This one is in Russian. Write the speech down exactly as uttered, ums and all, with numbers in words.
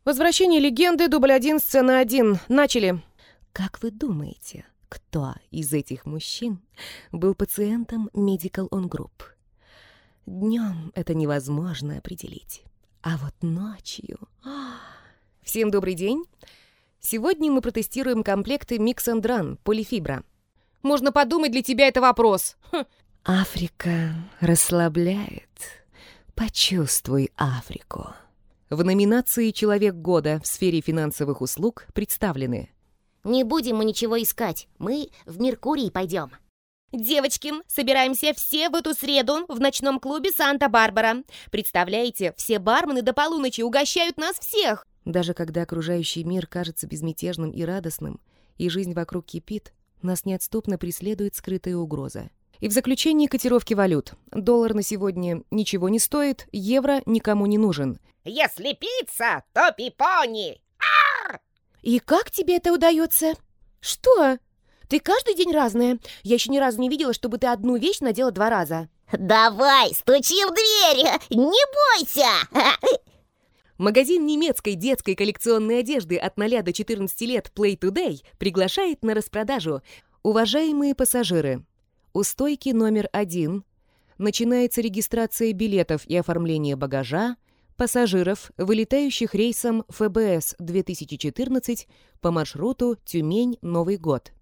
Возвращение легенды, дубль один, сцена один. Начали. Как вы думаете, кто из этих мужчин был пациентом Medical On Group? Днем это невозможно определить, а вот ночью... Всем добрый день. Сегодня мы протестируем комплекты Mix and Run полифибра. Можно подумать, для тебя это вопрос. Хм. Африка расслабляет. Почувствуй Африку. В номинации «Человек года» в сфере финансовых услуг представлены: Не будем мы ничего искать, мы в Меркурий пойдем. Девочки, собираемся все в эту среду в ночном клубе «Санта-Барбара». Представляете, все бармены до полуночи угощают нас всех. Даже когда окружающий мир кажется безмятежным и радостным, и жизнь вокруг кипит, нас неотступно преследует скрытая угроза. И в заключении котировки валют. Доллар на сегодня ничего не стоит, евро никому не нужен. Если пицца, то пипони. И как тебе это удается? Что? Ты каждый день разная. Я еще ни разу не видела, чтобы ты одну вещь надела два раза. Давай, стучи в дверь, не бойся. Магазин немецкой детской коллекционной одежды от ноля до четырнадцати лет Play Today приглашает на распродажу. Уважаемые пассажиры, у стойки номер один начинается регистрация билетов и оформление багажа пассажиров, вылетающих рейсом эф бэ эс две тысячи четырнадцать по маршруту Тюмень-Новый год.